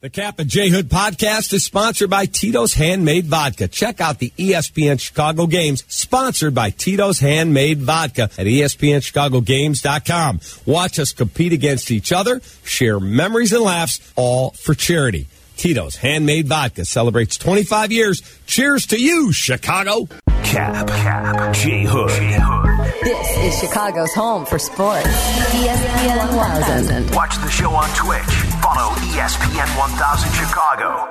The Cap and J Hood podcast is sponsored by Tito's Handmade Vodka. Check out the ESPN Chicago games sponsored by Tito's Handmade Vodka at ESPNChicagoGames.com. Watch us compete against each other, share memories and laughs, all for charity. Tito's Handmade Vodka celebrates 25 years. Cheers to you, Chicago. Cap, J Hood. This is Chicago's home for sports. ESPN 1000. Watch the show on Twitch. Follow ESPN 1000 Chicago.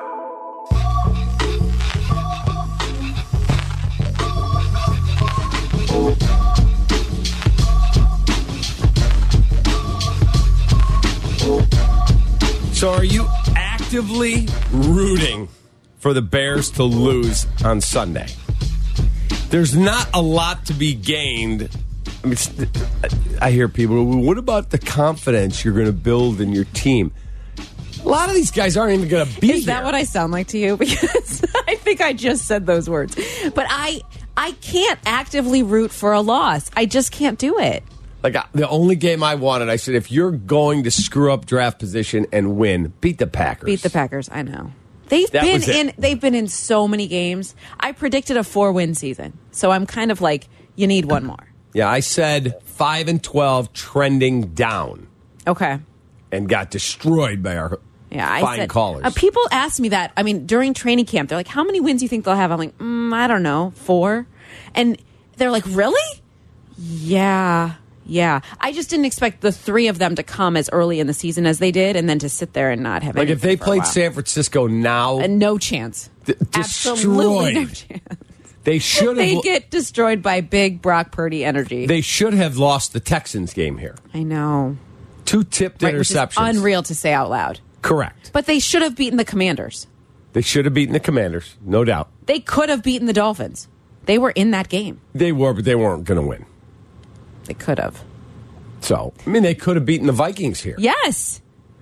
So are you actively rooting for the Bears to lose on Sunday? There's not a lot to be gained. I mean, I hear people, what about the confidence you're going to build in your team? A lot of these guys aren't even going to be here. Is that what I sound like to you? Because I think I just said those words. But I can't actively root for a loss. I just can't do it. Like, the only game I wanted, I said, if you're going to screw up draft position and win, beat the Packers. Beat the Packers, I know. They've been in so many games. I predicted a 4-win season. So I'm kind of like, you need one more. Yeah, I said 5-12 trending down. Okay. And got destroyed by our fine callers. People ask me that. I mean, during training camp, they're like, how many wins do you think they'll have? I'm like, I don't know, 4. And they're like, really? Yeah. I just didn't expect the 3 of them to come as early in the season as they did and then to sit there and not have like if they played San Francisco now. No chance. Absolutely no chance. They should have. They get destroyed by big Brock Purdy energy. They should have lost the Texans game here. I know. 2 tipped interceptions. Which is unreal to say out loud. Correct. But they should have beaten the Commanders. They should have beaten the Commanders, no doubt. They could have beaten the Dolphins. They were in that game. They were, but they weren't going to win. They could have. So, I mean, they could have beaten the Vikings here. Yes.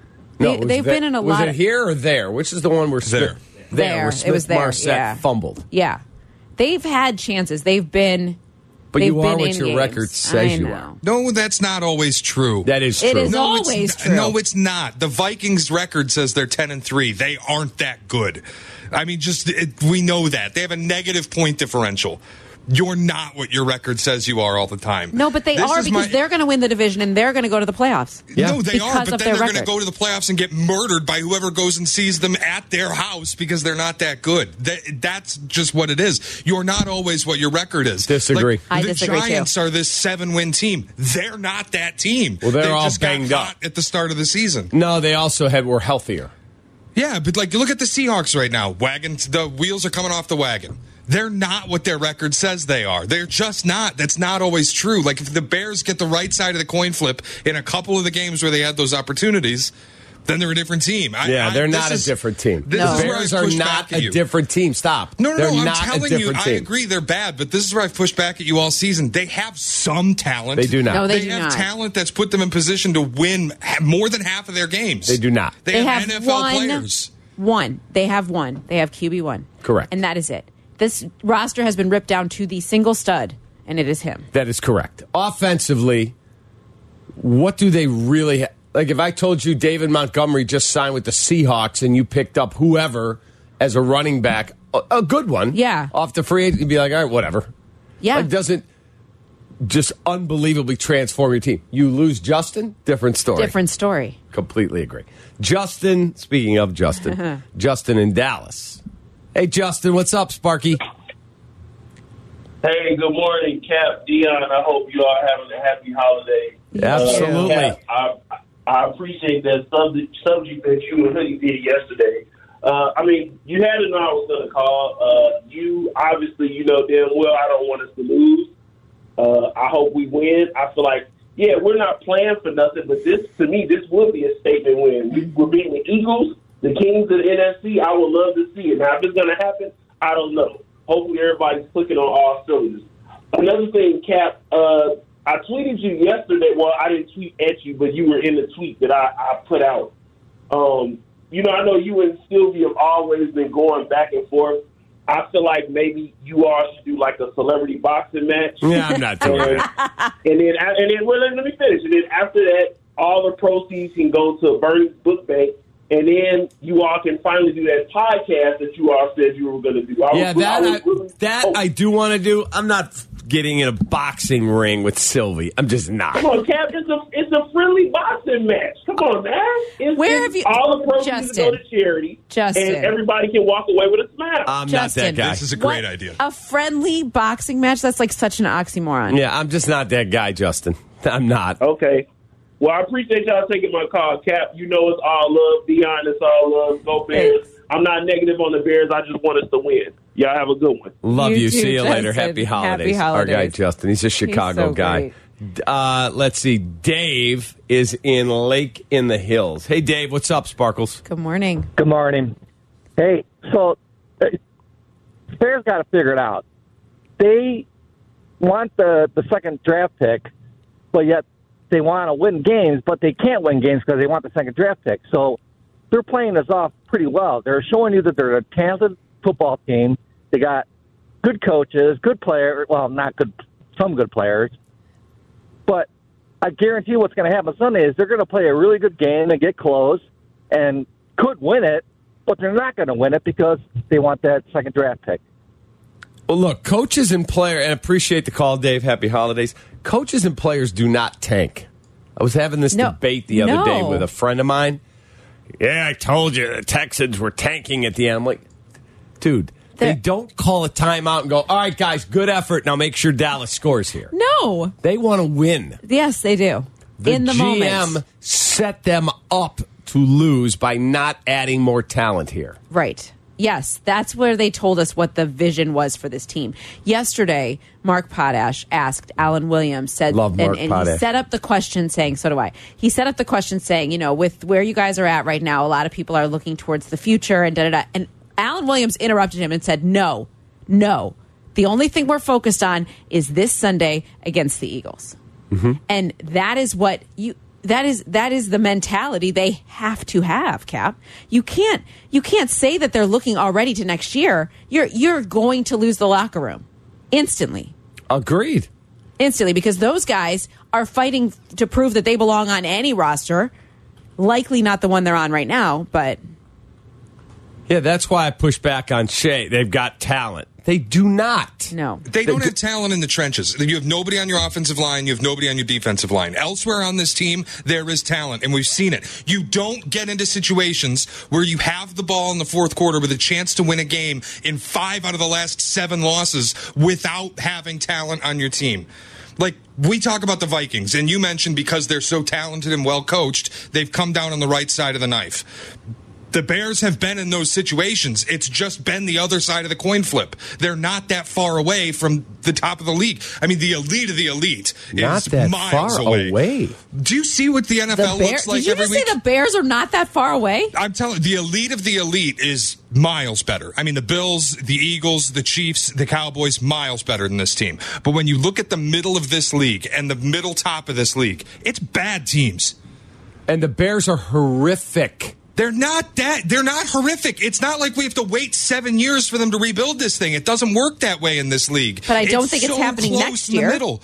No, they've been in a lot. Was it here or there? Which is the one where there? Where Smith it was there. Marset fumbled. Yeah. They've had chances. They've been. But you are what your games. record says you are. No, that's not always true. That is true. It is always true. No, it's not. The Vikings' record says they're 10-3. They aren't that good. I mean, we know that. They have a negative point differential. You're not what your record says you are all the time. No, but they are because they're going to win the division and they're going to go to the playoffs. Yeah. No, they are, but then they're going to go to the playoffs and get murdered by whoever goes and sees them at their house because they're not that good. That's just what it is. You're not always what your record is. Disagree. I disagree too. The Giants are this 7-win team. They're not that team. Well, they're all just banged got up hot at the start of the season. No, they also were healthier. Yeah, but look at the Seahawks right now. The wheels are coming off the wagon. They're not what their record says they are. They're just not. That's not always true. Like, if the Bears get the right side of the coin flip in a couple of the games where they had those opportunities, then they're a different team. They're not a different team. The Bears are not a different team. Stop. No, they're I'm not telling you, I agree they're bad, but this is where I've pushed back at you all season. They have some talent. They do not. No, they have talent that's put them in position to win more than half of their games. They do not. They have NFL players. They have one. They have QB1. Correct. And that is it. This roster has been ripped down to the single stud, and it is him. That is correct. Offensively, what do they really like? If I told you David Montgomery just signed with the Seahawks and you picked up whoever as a running back, a good one, off the free agent, you'd be like, all right, whatever. Yeah. It doesn't just unbelievably transform your team. You lose Justin, different story. Different story. Completely agree. Justin, speaking of Justin, Justin in Dallas. Hey, Justin, what's up, Sparky? Hey, good morning, Cap, Dion. I hope you are having a happy holiday. Absolutely. Cap, I appreciate that subject that you and Hoodie did yesterday. I mean, you had to know I was going to call. You know damn well I don't want us to lose. I hope we win. I feel like, we're not playing for nothing, but this would be a statement win. We're beating the Eagles, the Kings of the NFC. I would love to see it. Now, if it's going to happen, I don't know. Hopefully everybody's clicking on all cylinders. Another thing, Cap, I tweeted you yesterday. Well, I didn't tweet at you, but you were in the tweet that I put out. I know you and Sylvia have always been going back and forth. I feel like maybe you all should do like a celebrity boxing match. Yeah, I'm not doing that. And then, well, let me finish. And then after that, all the proceeds can go to Bernie's book bank. and then you all can finally do that podcast that you all said you were going to do. I do want to do. I'm not getting in a boxing ring with Sylvie. I'm just not. Come on, Cap. It's a friendly boxing match. Come on, man. Where have you... All the proceeds go to charity, and everybody can walk away with a smile. I'm not that guy. This is a great idea. A friendly boxing match? That's like such an oxymoron. Yeah, I'm just not that guy, Justin. I'm not. Okay. Well, I appreciate y'all taking my call, Cap. You know it's all love. Dion, it's all love. Go Bears. I'm not negative on the Bears. I just want us to win. Y'all have a good one. Love you. too, See you Justin. later. Happy holidays. Happy holidays. Our guy, Justin. He's a Chicago so guy. Let's see. Dave is in Lake in the Hills. Hey, Dave. What's up, Sparkles? Good morning. Good morning. Hey, so Bears got to figure it out. They want the second draft pick, but yet they want to win games, but they can't win games because they want the second draft pick. So they're playing this off pretty well. They're showing you that they're a talented football team. They got good coaches, good players. Well, not good, some good players. But I guarantee you what's going to happen Sunday is they're going to play a really good game and get close and could win it, but they're not going to win it because they want that second draft pick. Well, look, coaches and players, and appreciate the call, Dave. Happy holidays. Coaches and players do not tank. I was having this debate the other day with a friend of mine. Yeah, I told you the Texans were tanking at the end. I'm like, dude, they don't call a timeout and go, all right, guys, good effort. Now make sure Dallas scores here. No. They want to win. Yes, they do. In the GM moment. set them up to lose by not adding more talent here. Right. Yes, that's where they told us what the vision was for this team. Yesterday, Mark Potash asked Alan Williams, said, Love Mark Potash. He set up the question saying, so do I. He set up the question saying, you know, with where you guys are at right now, a lot of people are looking towards the future and da-da-da. And Alan Williams interrupted him and said, no. The only thing we're focused on is this Sunday against the Eagles. Mm-hmm. And that is what that is the mentality they have to have, Cap. You can't say that they're looking already to next year. You're going to lose the locker room instantly. Agreed. Instantly, because those guys are fighting to prove that they belong on any roster. Likely not the one they're on right now, but yeah, that's why I push back on Shea. They've got talent. They do not. No. They don't have talent in the trenches. You have nobody on your offensive line. You have nobody on your defensive line. Elsewhere on this team, there is talent, and we've seen it. You don't get into situations where you have the ball in the fourth quarter with a chance to win a game in 5 out of the last 7 losses without having talent on your team. Like, we talk about the Vikings, and you mentioned because they're so talented and well coached, they've come down on the right side of the knife. The Bears have been in those situations. It's just been the other side of the coin flip. They're not that far away from the top of the league. I mean, the elite of the elite not is that miles far away. Do you see what the NFL looks like every week? Did you just say the Bears are not that far away? I'm telling you, the elite of the elite is miles better. I mean, the Bills, the Eagles, the Chiefs, the Cowboys, miles better than this team. But when you look at the middle of this league and the middle top of this league, it's bad teams. And the Bears are horrific. They're not horrific. It's not like we have to wait 7 years for them to rebuild this thing. It doesn't work that way in this league. But I don't think it's so happening close next in the year. middle.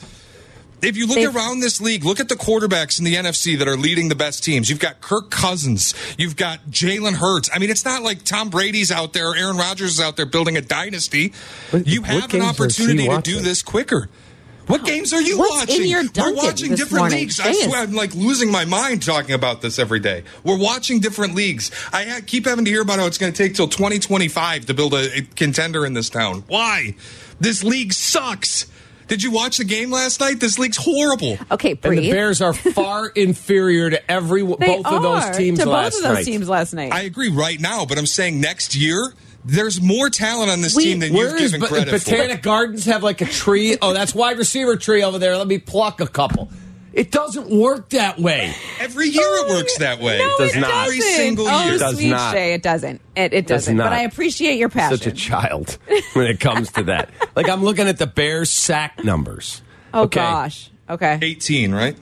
If you look around this league, look at the quarterbacks in the NFC that are leading the best teams. You've got Kirk Cousins. You've got Jalen Hurts. I mean, it's not like Tom Brady's out there or Aaron Rodgers is out there building a dynasty. You have an opportunity to do this quicker. What games are you watching? In your We're watching this different morning? leagues. I swear, I'm like losing my mind talking about this every day. We're watching different leagues. I keep having to hear about how it's going to take till 2025 to build a contender in this town. Why? This league sucks. Did you watch the game last night? This league's horrible. Okay, breathe. And the Bears are far inferior to both of those teams last night. I agree right now, but I'm saying next year, there's more talent on this team than you've given credit for. Botanic Gardens have like a tree. Oh, that's wide receiver tree over there. Let me pluck a couple. It doesn't work that way. Every year it works that way. No, it does not. Every single year. It does sweet not. Shay, it doesn't. It doesn't. But I appreciate your passion. Such a child when it comes to that. Like, I'm looking at the Bears' sack numbers. Oh, gosh. Okay. 18, right?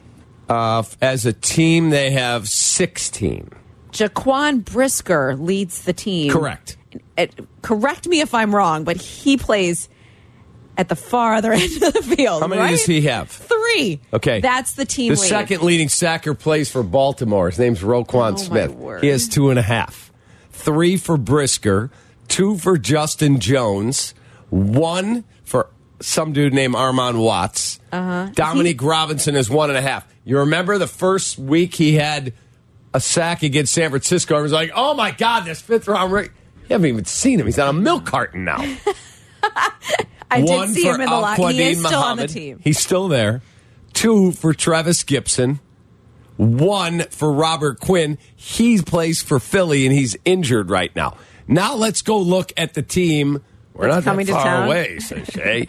As a team, they have 16. Jaquan Brisker leads the team. Correct. Correct me if I'm wrong, but he plays at the far other end of the field. How many right? does he have? 3. 3. Okay. That's the team The lead. second leading sacker plays for Baltimore. His name's Roquan my Smith. word. He has 2.5. 3 for Brisker. 2 for Justin Jones. 1 for some dude named Armand Watts. Dominique Robinson is 1.5. You remember the first week he had a sack against San Francisco. I was like, oh my God, this 5th round rate. You haven't even seen him. He's on a milk carton now. I did 1 see for him in the line. He Al-Quadin is still on the Muhammad. team. He's still there. 2 for Travis Gibson. 1 for Robert Quinn. He plays for Philly, and he's injured right now. Now let's go look at the team. We're not coming that to far town. away, says Shay.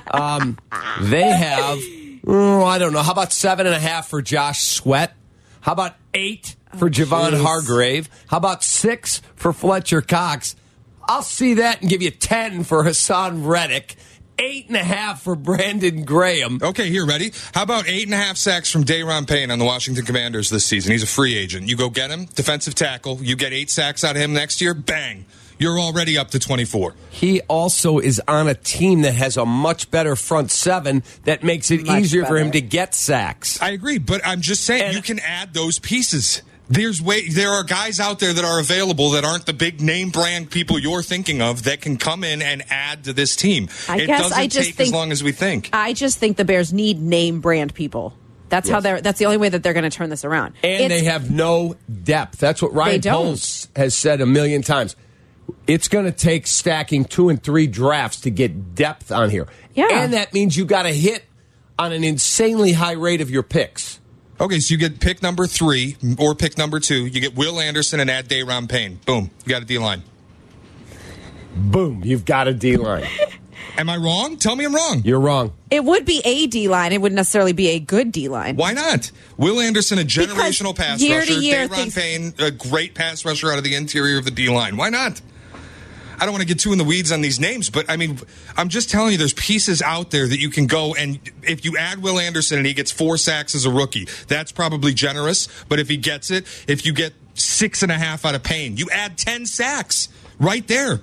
They have, I don't know, how about 7.5 for Josh Sweat? How about 8 for Javon Hargrave? How about 6 for Fletcher Cox? I'll see that and give you 10 for Hassan Reddick. 8.5 for Brandon Graham. Okay, here, ready? How about 8.5 sacks from Dayron Payne on the Washington Commanders this season? He's a free agent. You go get him, defensive tackle. You get 8 sacks out of him next year, bang. You're already up to 24. He also is on a team that has a much better front 7 that makes it Much easier for him better. to get sacks. I agree, but I'm just saying And- you can add those pieces. There are guys out there that are available that aren't the big name brand people you're thinking of that can come in and add to this team. I It guess doesn't I just take think- as long as we think. I just think the Bears need name brand people. That's how that's the only way that they're going to turn this around. And they have no depth. That's what Ryan They don't. Poles has said a million times. It's going to take stacking 2 and 3 drafts to get depth on here. Yeah. And that means you got to hit on an insanely high rate of your picks. Okay, so you get pick number 3 or pick number 2. You get Will Anderson and add Dayron Payne. Boom, you got a D-line. Boom, you've got a D-line. Am I wrong? Tell me I'm wrong. You're wrong. It would be a D line. It wouldn't necessarily be a good D line. Why not? Will Anderson, a generational pass year to rusher. year Dayron things- Payne, a great pass rusher out of the interior of the D-line. Why not? I don't want to get too in the weeds on these names, but I mean, I'm just telling you there's pieces out there that you can go, and if you add Will Anderson and he gets 4 sacks as a rookie, that's probably generous. But if he gets it, if you get 6.5 out of Payne, you add 10 sacks right there.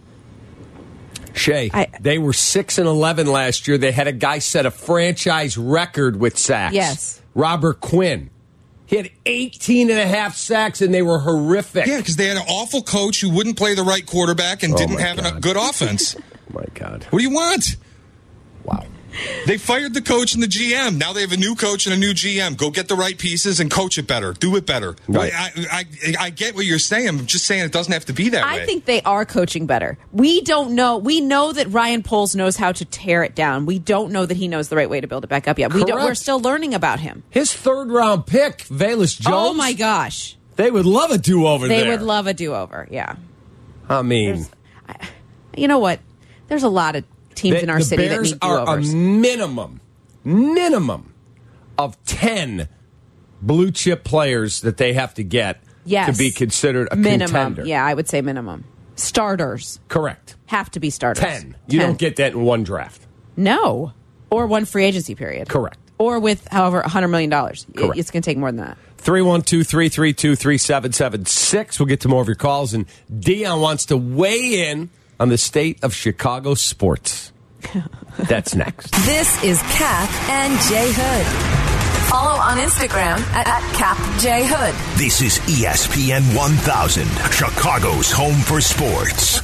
Shay, they were 6-11 last year. They had a guy set a franchise record with sacks. Yes. Robert Quinn. He had 18.5 sacks, and they were horrific. Yeah, because they had an awful coach who wouldn't play the right quarterback and didn't my have a God. good offense. Oh, my God. What do you want? Wow. They fired the coach and the GM. Now they have a new coach and a new GM. Go get the right pieces and coach it better. Do it better. Right. I get what you're saying. I'm just saying it doesn't have to be that way. I think they are coaching better. We don't know. We know that Ryan Poles knows how to tear it down. We don't know that he knows the right way to build it back up yet. Correct. We're still learning about him. His 3rd-round pick, Velus Jones. Oh, my gosh. They would love a do-over They there. would love a do-over, yeah. I mean, You know what? There's a lot of teams in our the city Bears that need are a do-overs. minimum of 10 blue-chip players that they have to get Yes. to be considered a Minimum. contender. Yeah, I would say minimum. Starters Correct. have to be starters. 10. You don't get that in one draft. No. Or one free agency period. Correct. Or with, however, $100 million. Correct. It's going to take more than that. 312-332-3776. We'll get to more of your calls. And Dion wants to weigh in on the state of Chicago sports. That's next. This is Cap and Jay Hood. Follow on Instagram at CapJHood. This is ESPN 1000, Chicago's home for sports.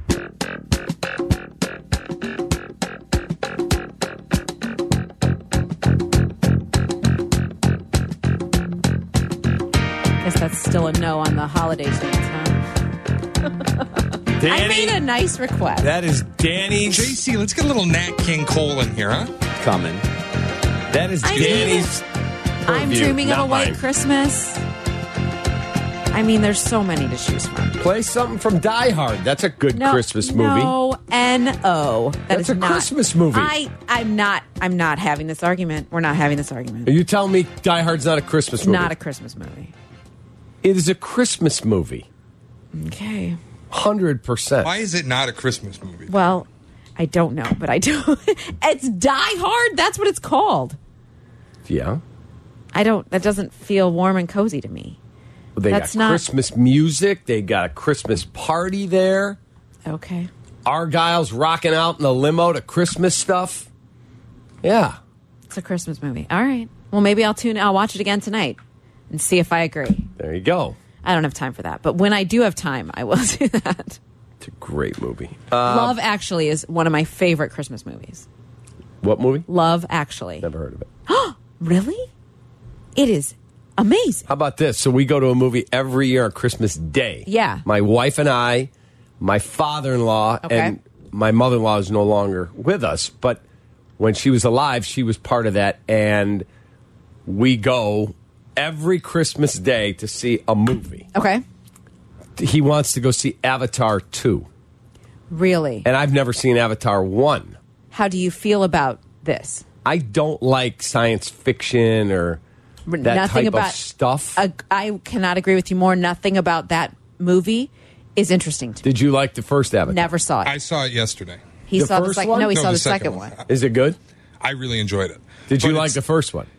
Guess that's still a no on the holiday dance, huh? I made a nice request. That is Danny's JC, let's get a little Nat King Cole in here, huh? coming. That is I mean, Danny's I'm purview, dreaming of not a white mine. Christmas. I mean, there's so many to choose from. Play something from Die Hard. That's a good Christmas movie. No, N-O. That's a Christmas movie. I'm not having this argument. We're not having this argument. Are you telling me Die Hard's not a Christmas It's movie? not a Christmas movie. It is a Christmas movie. Okay. 100%. Why is it not a Christmas movie? Well, I don't know, but I do. It's Die Hard. That's what it's called. Yeah. That doesn't feel warm and cozy to me. They That's got not- Christmas music. They got a Christmas party there. Okay. Argyle's rocking out in the limo to Christmas stuff. Yeah. It's a Christmas movie. All right. Well, maybe I'll watch it again tonight and see if I agree. There you go. I don't have time for that. But when I do have time, I will do that. It's a great movie. Love Actually is one of my favorite Christmas movies. What movie? Love Actually. Never heard of it. Really? It is amazing. How about this? So we go to a movie every year on Christmas Day. Yeah. My wife and I, my father-in-law, Okay. and my mother-in-law is no longer with us. But when she was alive, she was part of that. And we go every Christmas Day to see a movie. Okay. He wants to go see Avatar 2. Really? And I've never seen Avatar 1. How do you feel about this? I don't like science fiction or that type of stuff. I cannot agree with you more. Nothing about that movie is interesting to me. Did you like the first Avatar? Never saw it. I saw it yesterday. He The saw the first second. one? No, he No, saw the the second second one. one. Is it good? I really enjoyed it. Did you But like it's- the first one?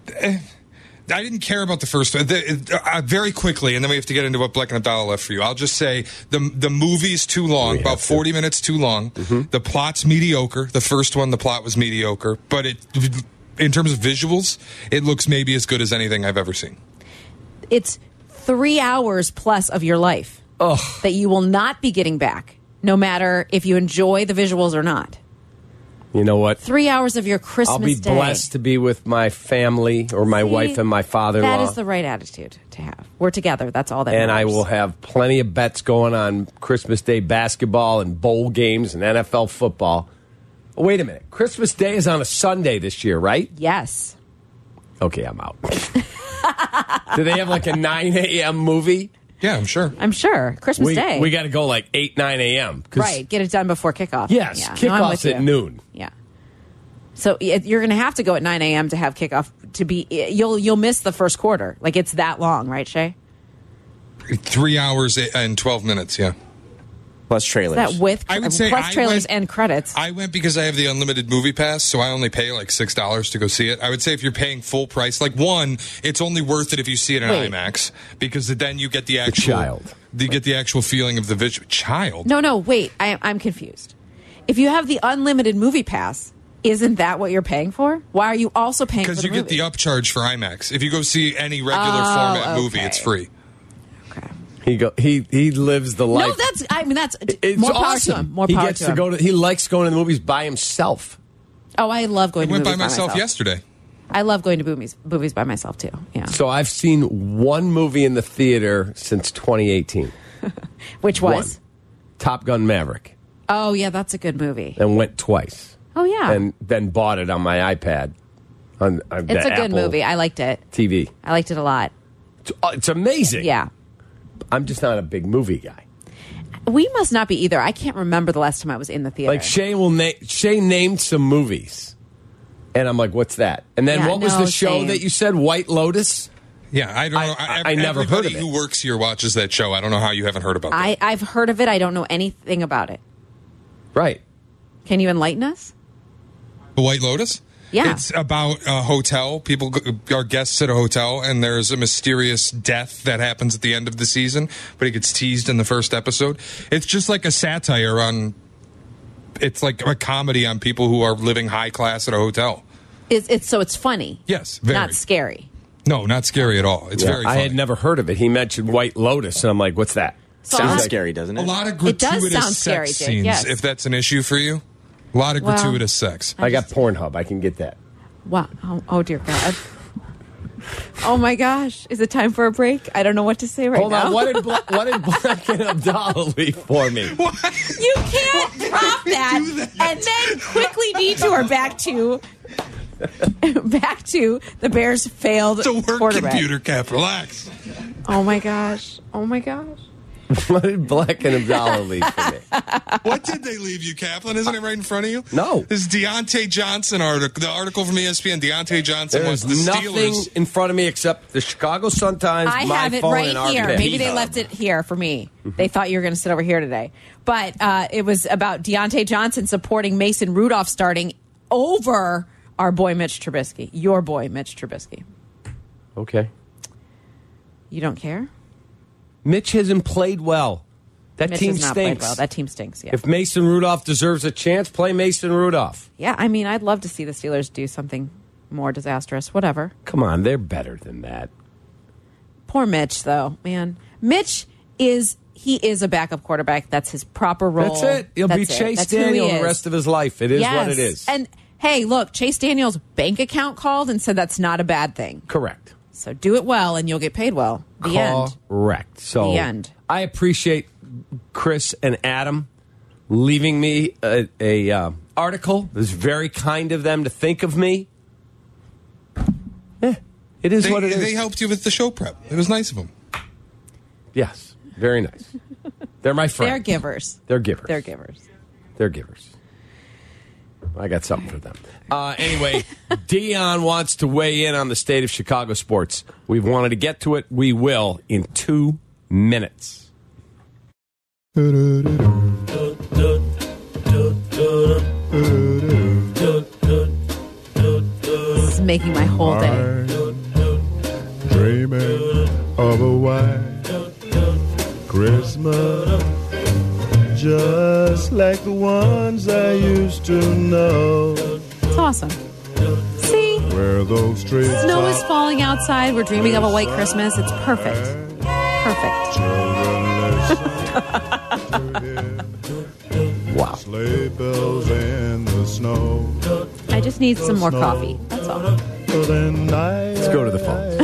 I didn't care about the first one. Very quickly, and then we have to get into what Black and Abdallah left for you. I'll just say the movie's too long, We about have to. 40 minutes too long. The plot's mediocre. The first one, the plot was mediocre. But in terms of visuals, it looks maybe as good as anything I've ever seen. It's 3 hours plus of your life that you will not be getting back, no matter if you enjoy the visuals or not. You know what? 3 hours of your Christmas I'll be day. blessed to be with my family or my See, wife and my father-in-law. That is the right attitude to have. We're together. That's all that and I matters. will have plenty of bets going on Christmas Day basketball and bowl games and NFL football. Oh, wait a minute. Christmas Day is on a Sunday this year, right? Yes. Okay, I'm out. Do they have like a 9 a.m. movie? Yeah, I'm sure. I'm sure. Christmas Day. We got to go like 8, 9 a.m. 'cause- Right. Get it done before kickoff. Yes, Yeah. No, I'm kickoff's with you. at noon. Yeah. So you're going to have to go at 9 a.m. to have kickoff. You'll miss the first quarter. Like it's that long, right, Shay? 3 hours and 12 minutes, yeah. Plus trailers. Is that with I would say plus I trailers went- and credits? I went because I have the unlimited movie pass, so I only pay like $6 to go see it. I would say if you're paying full price, like one, it's only worth it if you see it in Wait. IMAX because then you get the actual child. You get the actual feeling of the visual. Child. No, wait. I'm confused. If you have the unlimited movie pass, isn't that what you're paying for? Why are you also paying for Because the you get movie? the upcharge for IMAX. If you go see any regular format movie, okay. it's free. Okay. He lives the life. No, that's it's more power awesome. to him. More he power gets to to him. go to. He likes going to the movies by himself. Oh, I love I going to went movies by myself yesterday. I love going to movies by myself too. Yeah. So I've seen one movie in the theater since 2018. Which was? One. Top Gun Maverick, Oh, yeah, that's a good movie. and went twice, Oh, yeah. and then bought it on my iPad. On It's the a good Apple movie. I liked it. TV. I liked it a lot. It's amazing. Yeah. I'm just not a big movie guy. We must not be either. I can't remember the last time I was in the theater. Like Shay named some movies, and I'm like, "What's that?" And then Yeah, what was no, the show same. that you said? White Lotus. Yeah, I don't know. I never heard of Everybody it. who works here watches that show. I don't know how you haven't heard about that. I've heard of it. I don't know anything about it. Right. Can you enlighten us? The White Lotus? Yeah. It's about a hotel. People are guests at a hotel, and there's a mysterious death that happens at the end of the season, but it gets teased in the first episode. It's just like a satire on. It's like a comedy on people who are living high class at a hotel. It's funny. Yes, very. Not scary. No, not scary at all. It's very I funny. had never heard of it. He mentioned White Lotus, and I'm like, "What's that?" So I'll Sounds have- scary, doesn't it? A lot of It does gratuitous sound scary, sex Jake, scenes, yes. if that's an issue for you. A lot of Well, gratuitous sex. I got Pornhub. I can get that. Wow. Oh, dear God. Oh, my gosh. Is it time for a break? I don't know what to say right Hold now. on. What did Black and Abdallah leave for me? You can't drop that and then quickly detour back to the Bears' failed It's a work quarterback. computer, Cap. Relax. Oh my gosh! Oh my gosh! What did Black and Abdallah leave for me? What did they leave you, Kaplan? Isn't it right in front of you? No. This Deontay Johnson article, the article from ESPN. Deontay Johnson There's was the nothing Steelers. in front of me except the Chicago Sun-Times, I my have it phone, right and our here. pick. Maybe they left it here for me. They thought you were going to sit over here today, but it was about Deontay Johnson supporting Mason Rudolph starting over our boy Mitch Trubisky. Your boy Mitch Trubisky. Okay. You don't care? Mitch hasn't played well. That Mitch team has not played stinks. well. That team stinks. Yeah. If Mason Rudolph deserves a chance, play Mason Rudolph. Yeah, I mean, I'd love to see the Steelers do something more disastrous. Whatever. Come on, they're better than that. Poor Mitch, though, man. Mitch is a backup quarterback. That's his proper role. That's it. He'll be Chase Daniel the rest of his life. It is what it is. And hey, look, Chase Daniel's bank account called and said that's not a bad thing. Correct. So do it well and you'll get paid well. The end. Correct. So the end. I appreciate Chris and Adam leaving me a article. It was very kind of them to think of me. Yeah, it is what it is. They helped you with the show prep. It was nice of them. Yes, very nice. They're my friends. They're givers. They're givers. They're givers. They're givers. I got something for them. Anyway, Dion wants to weigh in on the state of Chicago sports. We've wanted to get to it. We will in 2 minutes. This is making my whole day. Dreaming of a white Christmas, just like the ones I used to know. It's awesome. See? Where those streets Snow is falling outside. We're dreaming of a white Christmas. It's perfect. Perfect. Wow. Sleigh bells in the snow. I just need some more coffee. That's all. Let's go to the phone.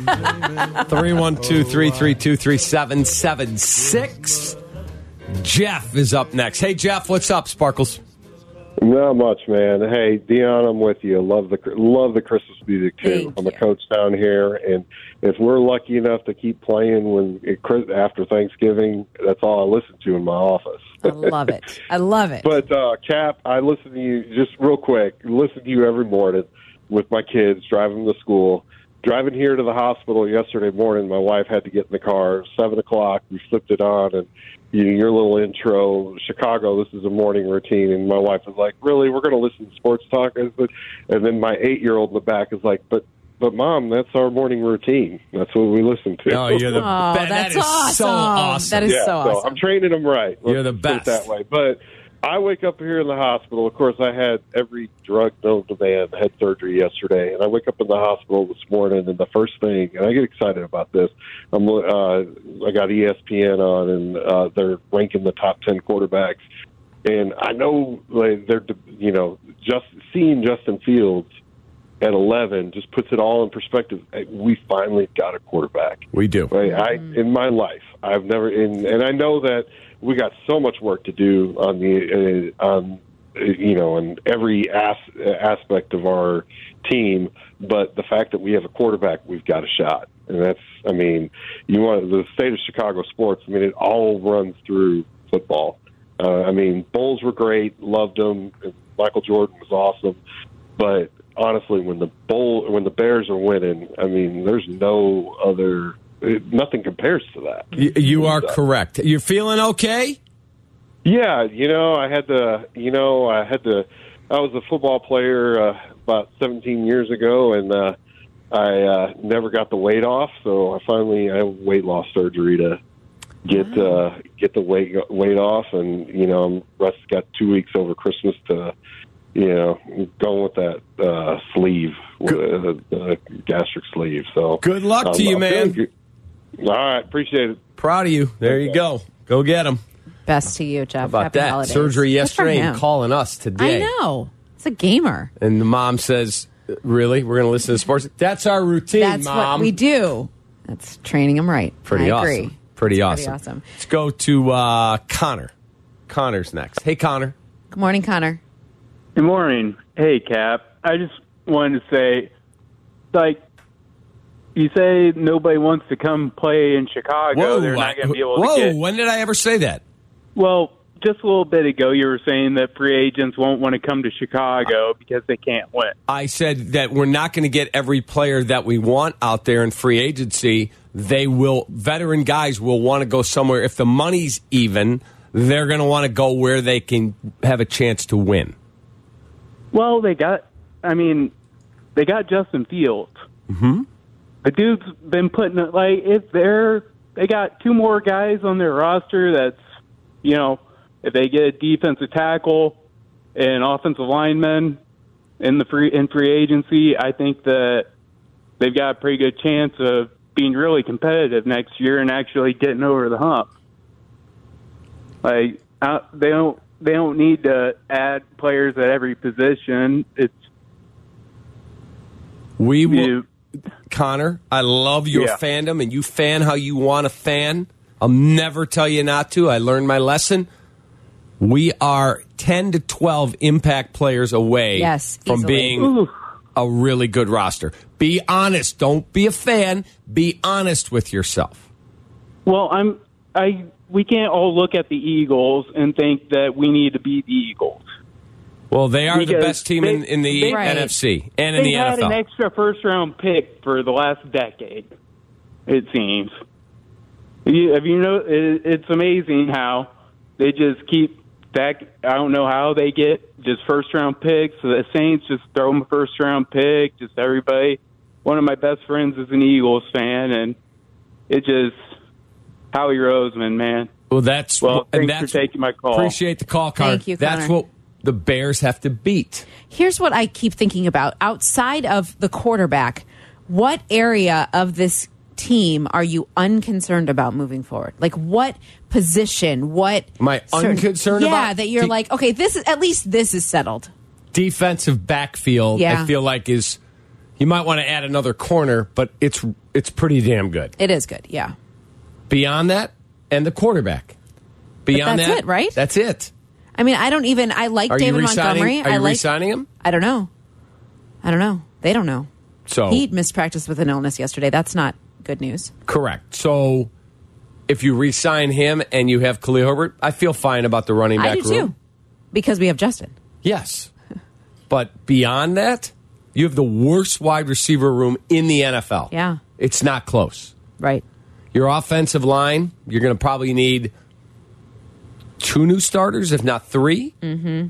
312-332-3776. Jeff is up next. Hey, Jeff, what's up, Sparkles? Not much, man. Hey, Dion, I'm with you. Love the Christmas music too. I'm a coach down here, and if we're lucky enough to keep playing after Thanksgiving, that's all I listen to in my office. I love it. I love it. But Cap, I listen to you just real quick. Listen to you every morning with my kids driving them to school. Driving here to the hospital yesterday morning, my wife had to get in the car. 7:00, we flipped it on, and your little intro, Chicago, this is a morning routine. And my wife was like, really, we're going to listen to sports talk? And then my 8-year-old in the back is like, but Mom, that's our morning routine. That's what we listen to. Oh, you're the best. That's awesome. So awesome. That is so awesome. So I'm training them right. You're the best. That way. But I wake up here in the hospital. Of course, I had every drug known to man. I had surgery yesterday, and I wake up in the hospital this morning, and the first thing, and I get excited about this, I got ESPN on, and they're ranking the top 10 quarterbacks, and I know they're, just seeing Justin Fields at 11 just puts it all in perspective. We finally got a quarterback. We do. Right? In my life, I've never, and I know that we got so much work to do on in every aspect of our team. But the fact that we have a quarterback, we've got a shot, and that's, you want the state of Chicago sports. it all runs through football. Bulls were great, loved them. Michael Jordan was awesome, but honestly, when the Bears are winning, there's no other. Nothing compares to that. You are correct. You're feeling okay? Yeah, I was a football player about 17 years ago, and I never got the weight off, so I had weight loss surgery to get the weight off, and Russ got 2 weeks over Christmas to going with that sleeve, gastric sleeve. So good luck to you, man. All right, appreciate it. Proud of you. There you go. Go get them. Best to you, Jeff. How about Happy that? holidays. Surgery yesterday and calling us today. I know. It's a gamer. And the mom says, really? We're going to listen to sports? That's our routine, That's Mom. What we do. That's training them right. Pretty I awesome. agree. Pretty awesome. Let's go to Connor. Connor's next. Hey, Connor. Good morning, Connor. Good morning. Hey, Cap. I just wanted to say, you say nobody wants to come play in Chicago. Whoa, they're not going to be able to get... When did I ever say that? Well, just a little bit ago, you were saying that free agents won't want to come to Chicago because they can't win. I said that we're not going to get every player that we want out there in free agency. Veteran guys will want to go somewhere. If the money's even, they're going to want to go where they can have a chance to win. Well, they got Justin Fields. Mm-hmm. The dude's been putting it, they got 2 more guys on their roster that's, if they get a defensive tackle and offensive lineman, in free agency, I think that they've got a pretty good chance of being really competitive next year and actually getting over the hump. Like they don't need to add players at every position. Connor, I love your fandom, and you fan how you want to fan. I'll never tell you not to. I learned my lesson. We are 10 to 12 impact players away from being a really good roster. Be honest. Don't be a fan. Be honest with yourself. Well, we can't all look at the Eagles and think that we need to beat the Eagles. Well, they are the best team in the NFC and in the NFL. They had an extra first-round pick for the last decade, it seems. It's amazing how they just keep that. I don't know how they get just first-round picks. So the Saints just throw them a first-round pick, just everybody. One of my best friends is an Eagles fan, and it just Howie Roseman, man. Well, thanks for taking my call. Appreciate the call, Connor. Thank you, Connor. That's what the Bears have to beat. Here's what I keep thinking about. Outside of the quarterback, what area of this team are you unconcerned about moving forward? Like what position? What am I unconcerned about? Yeah, that you're like, okay, this is settled. Defensive backfield, I feel like is you might want to add another corner, but it's pretty damn good. It is good, yeah. Beyond that, and the quarterback. Beyond that's it, right? That's it. I mean, I like David Montgomery. Are you re-signing him? I don't know. They don't know. So he missed practice with an illness yesterday. That's not good news. Correct. So if you re-sign him and you have Khalil Herbert, I feel fine about the running back room. I do too, because we have Justin. Yes. But beyond that, you have the worst wide receiver room in the NFL. Yeah. It's not close. Right. Your offensive line, you're going to probably need 2 new starters, if not 3. Mm-hmm.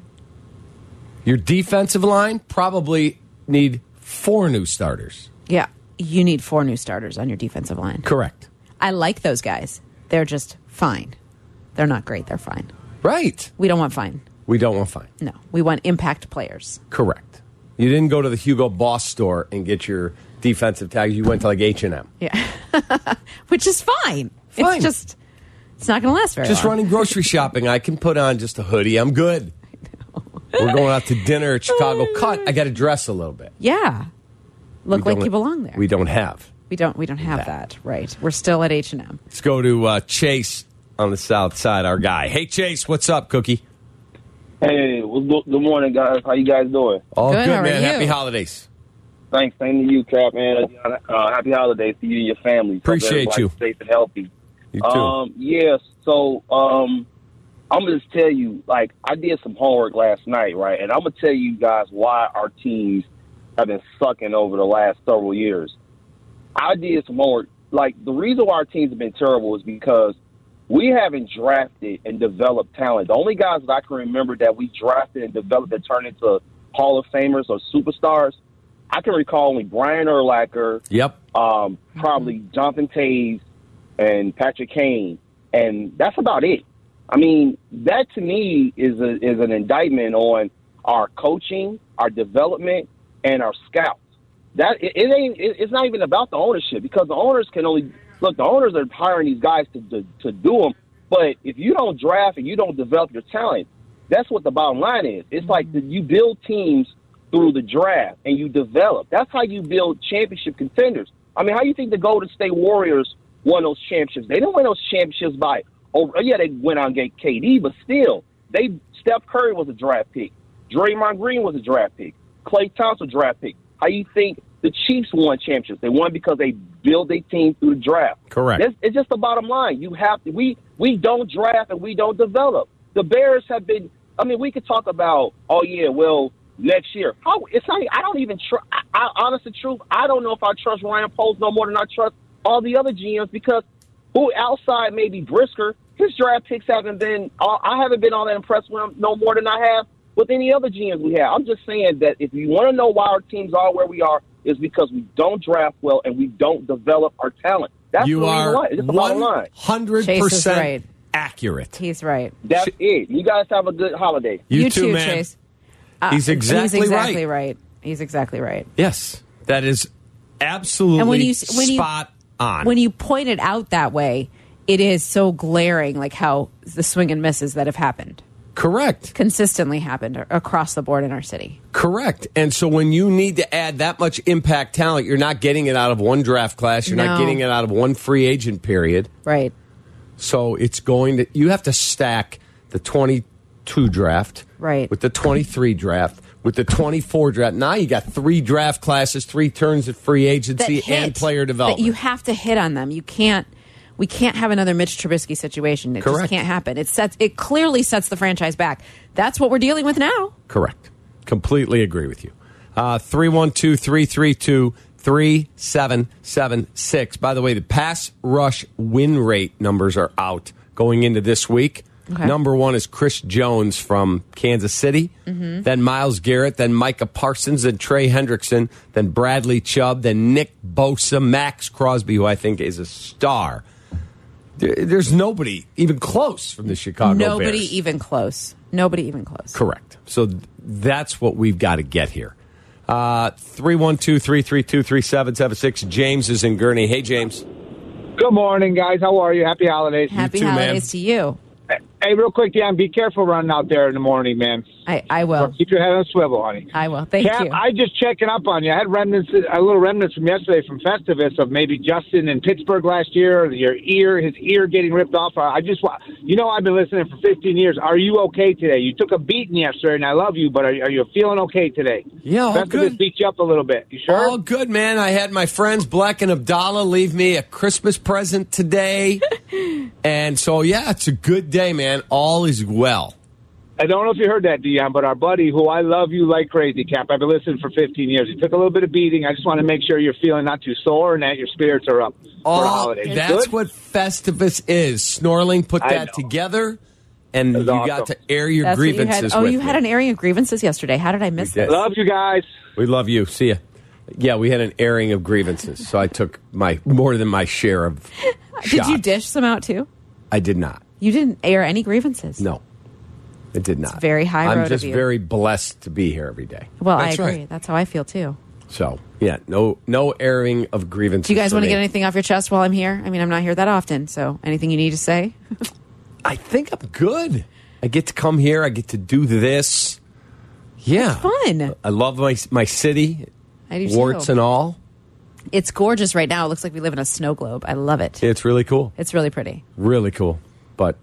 Your defensive line probably need 4 new starters. Yeah, you need 4 new starters on your defensive line. Correct. I like those guys. They're just fine. They're not great. They're fine. Right. We don't want fine. We don't want fine. No, we want impact players. Correct. You didn't go to the Hugo Boss store and get your defensive tags. You went to like H&M. Yeah. Which is fine. Fine. It's not going to last very long. Just running grocery shopping. I can put on just a hoodie. I'm good. We're going out to dinner at Chicago Cut. I got to dress a little bit. Yeah. Look like you belong there. We don't have. We don't have that. Right. We're still at H&M. Let's go to Chase on the south side, our guy. Hey, Chase, what's up, Cookie? Hey, good morning, guys. How you guys doing? All good, man. Happy holidays. Thanks. Same to you, Cap, man. Happy holidays to you and your family. Appreciate you. Safe and healthy. You too. Yeah, so I'm going to just tell you, like, I did some homework last night, right? And I'm going to tell you guys why our teams have been sucking over the last several years. I did some homework. Like, the reason why our teams have been terrible is because we haven't drafted and developed talent. The only guys that I can remember that we drafted and developed that turned into Hall of Famers or superstars, I can recall only Brian Urlacher. Yep. Probably Jonathan Taves and Patrick Kane, and that's about it. I mean, that to me is an indictment on our coaching, our development, and our scouts. That it's not even about the ownership, because the owners can only look. The owners are hiring these guys to do them, but if you don't draft and you don't develop your talent, that's what the bottom line is. It's like you build teams through the draft and you develop. That's how you build championship contenders. I mean, how do you think the Golden State Warriors won those championships? They didn't win those championships by they went out and get KD, but still, Steph Curry was a draft pick. Draymond Green was a draft pick. Klay Thompson was a draft pick. How you think the Chiefs won championships? They won because they built a team through the draft. Correct. It's just the bottom line. You have to. We don't draft and we don't develop. The Bears have been. I mean, we could talk about, next year. It's not. I don't even trust. Honest truth, I don't know if I trust Ryan Poles no more than I trust all the other GMs, because who outside maybe Brisker, his draft picks haven't been. I haven't been all that impressed with him no more than I have with any other GMs we have. I'm just saying that if you want to know why our teams are where we are, is because we don't draft well and we don't develop our talent. That's you the reason why. It's the bottom line. 100% accurate. He's right. That's it. You guys have a good holiday. You too, man. Chase. He's exactly right. He's exactly right. Yes, that is absolutely spot on. When you point it out that way, it is so glaring, like how the swing and misses that have happened. Correct. Consistently happened across the board in our city. Correct. And so when you need to add that much impact talent, you're not getting it out of one draft class. You're not getting it out of one free agent period. Right. So it's you have to stack the 22 draft with the 23 draft, with the 24 draft. Now you got 3 draft classes, 3 turns at free agency and player development. But you have to hit on them. We can't have another Mitch Trubisky situation. It just can't happen. It clearly sets the franchise back. That's what we're dealing with now. Correct. Completely agree with you. 312-332-3776. By the way, the pass rush win rate numbers are out going into this week. Okay. Number 1 is Chris Jones from Kansas City, then Myles Garrett, then Micah Parsons, then Trey Hendrickson, then Bradley Chubb, then Nick Bosa, Max Crosby, who I think is a star. There's nobody even close from the Chicago Bears. Nobody even close. Correct. So that's what we've got to get here. 312-332-3776. James is in Gurnee. Hey, James. Good morning, guys. How are you? Happy holidays. Happy holidays to you. Hey, real quick, Dan, be careful running out there in the morning, man. I will. Keep your head on a swivel, honey. I will. Thank Cap, you. I just checking up on you. I had little remnants from yesterday from Festivus of maybe Justin in Pittsburgh last year, his ear getting ripped off. I've been listening for 15 years. Are you okay today? You took a beating yesterday, and I love you, but are you feeling okay today? Yeah, all Festivus good. beat you up a little bit. You sure? All good, man. I had my friends Black and Abdallah leave me a Christmas present today. And so, yeah, it's a good day, man. All is well. I don't know if you heard that, Dion, but our buddy, who I love you like crazy, Cap, I've been listening for 15 years. He took a little bit of beating. I just want to make sure you're feeling not too sore and that your spirits are up for the holidays. That's what Festivus is. Snorling put that together, and you got to air your grievances with you had an airing of grievances yesterday. How did I miss that? Love you guys. We love you. See ya. Yeah, we had an airing of grievances, so I took more than my share of shots. Did you dish some out, too? I did not. You didn't air any grievances? No. It did not. It's very high road of you. I'm just very blessed to be here every day. Well, I agree. Right. That's how I feel, too. So, yeah, no airing of grievances. Do you guys want to get anything off your chest while I'm here? I mean, I'm not here that often, so anything you need to say? I think I'm good. I get to come here. I get to do this. Yeah. It's fun. I love my city. I do, warts too. and all. It's gorgeous right now. It looks like we live in a snow globe. I love it. It's really cool. It's really pretty. Really cool. But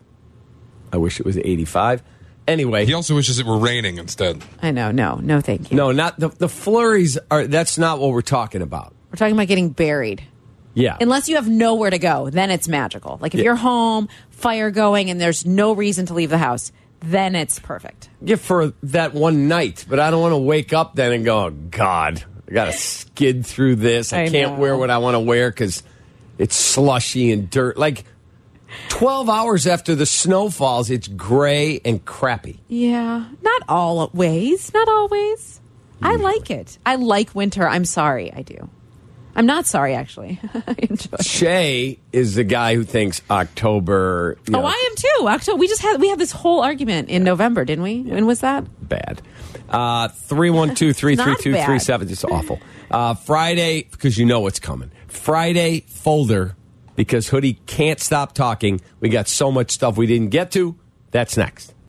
I wish it was 85. Anyway. He also wishes it were raining instead. I know. No, thank you. No, not the flurries that's not what we're talking about. We're talking about getting buried. Yeah. Unless you have nowhere to go, then it's magical. Like if you're home, fire going, and there's no reason to leave the house, then it's perfect. Yeah, for that one night. But I don't want to wake up then and go, oh, God, I got to skid through this. I can't wear what I want to wear because it's slushy and dirt. Like 12 hours after the snow falls, it's gray and crappy. Yeah. Not always. I like it. I like winter. I'm sorry. I do. I'm not sorry, actually. I enjoy it. Shay is the guy who thinks October. I am too. October. We had this whole argument in November, didn't we? Yeah. When was that? Bad. 312-332-37. It's awful. Friday, because you know what's coming. Friday folder, because Hoodie can't stop talking. We got so much stuff we didn't get to. That's next.